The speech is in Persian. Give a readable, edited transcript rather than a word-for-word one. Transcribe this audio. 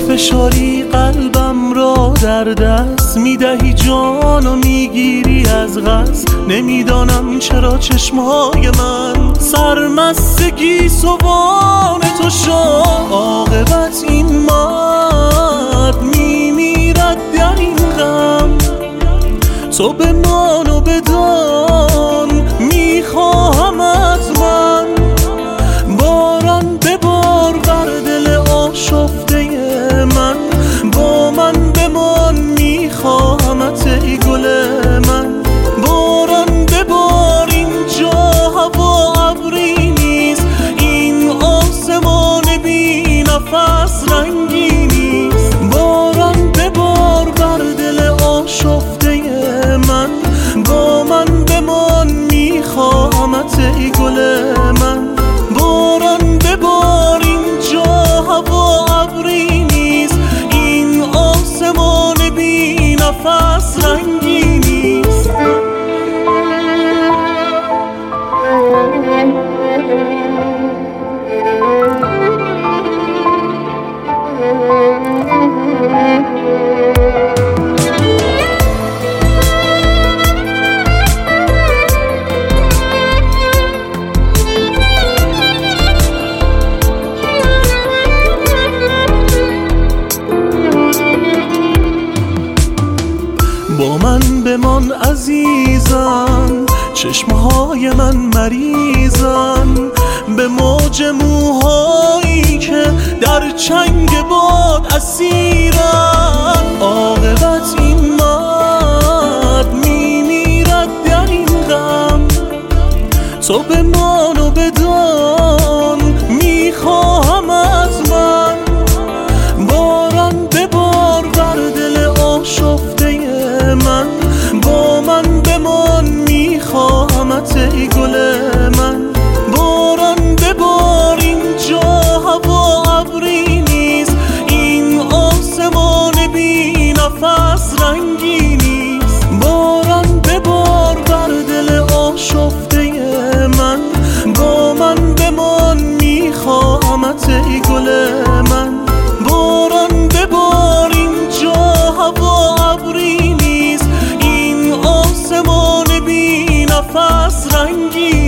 فشاری قلبم را در دست میدهی جان و میگیری از قصد. نمیدانم چرا چشمهای من سرمستگی سوان تو شد. عاقبت این مرد میمیرد در این غم، تو بمان و بدان میخواهمت من. باران ببار بر دل آشفته من، با من بمان میخواهمت ای گل من. باران ببار اینجا هوا ابری نیست، این آسمان بی نفس رنگی نیست. باران ببار بر دل آشفته من، با من بمان میخواهمت ای گل من. باران ببار اینجا هوا ابری نیست، این آسمان بی نفس رنگی نیست. با من بمان عزیزم، چشمهای من مریضن به موج موهایی که در چنگ باد اسیرن. عاقبت این مرد میمیرد در این غم، تو بمان و بدان میخواهمت من. باران ببار بر دل آشفته من، با من بمان میخواهمت ای گل من. باران ببار اینجا هوا ابری نیست، این آسمان بی نفس رنگی نیست. باران ببار بر دل آشفته من، با من بمان میخواهمت ای گل من. باران ببار اینجا هوا ابری نیست، این آسمان بی نفس رنگی